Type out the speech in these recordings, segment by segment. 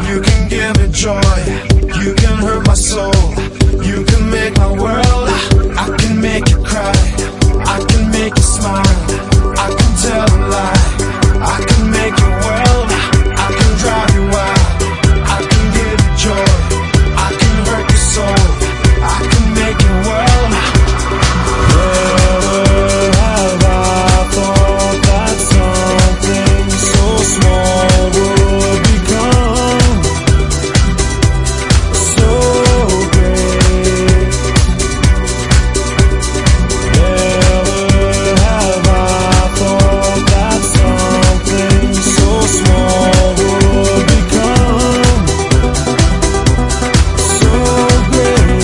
You can give me joy, you can hurt my soul. You can make my world, I can make you cry. I can make you smile, I can tell a lie. I can make your world, I can drive you wild. I can give you joy, I can hurt your soul. I can make your world. Never have I thought that something so small would become so great. Never have I thought that something so small would become so great.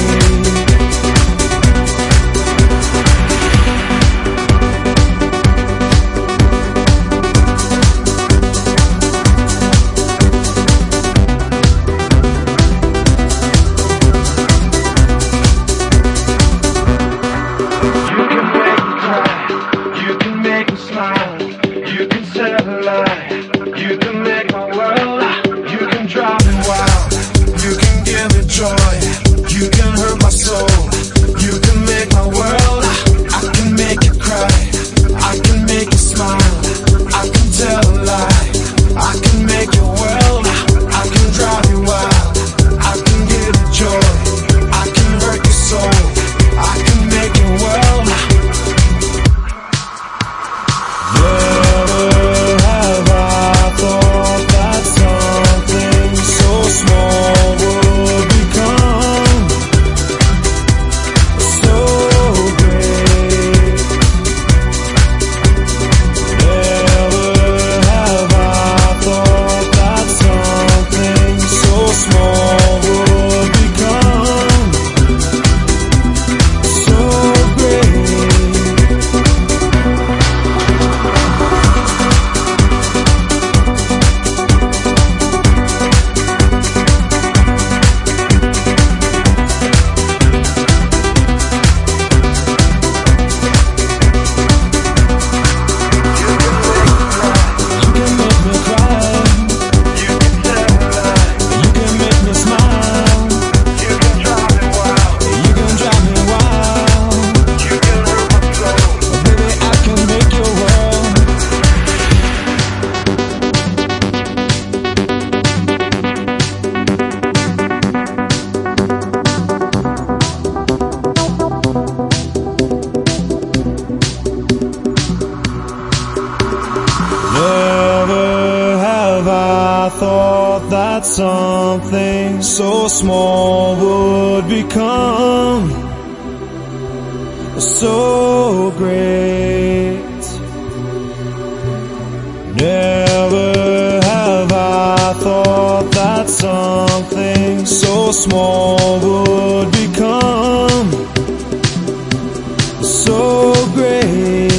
You can make me smile, you can tell a lie. You can make my world, you can drive me wild. You can give me joy, you can hurt my soul. You can make my world, I can make you cry. I can make you smile, I can tell a lie. I can make your world, I can drive you wild. I can give you joy, I can hurt your soul. I can make your world. Never have I thought that something so small would become so great. Never have I thought that something so small would become so great. Never have I thought that something so small would become so great. Never have I thought that something so small would become so great.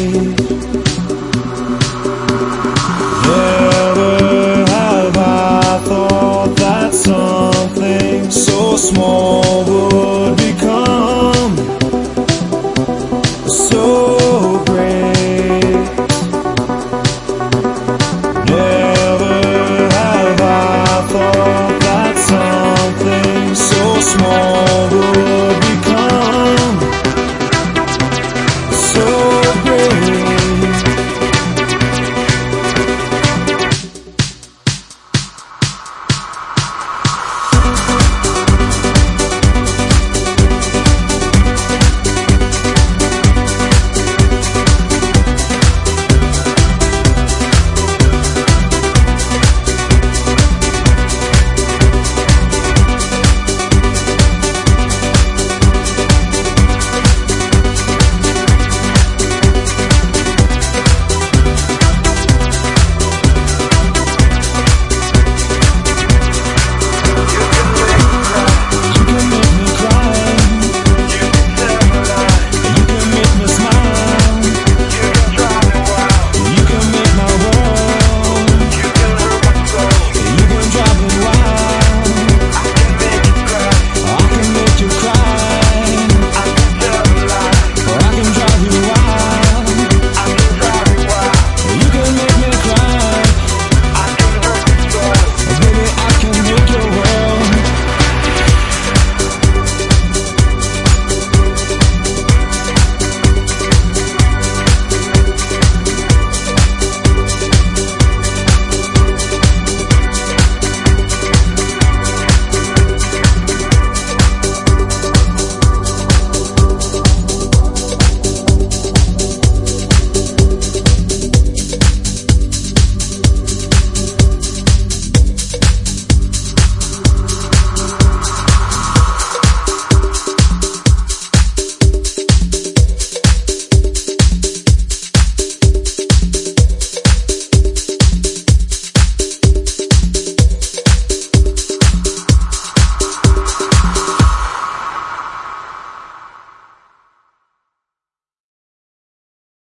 Never have I thought that something so small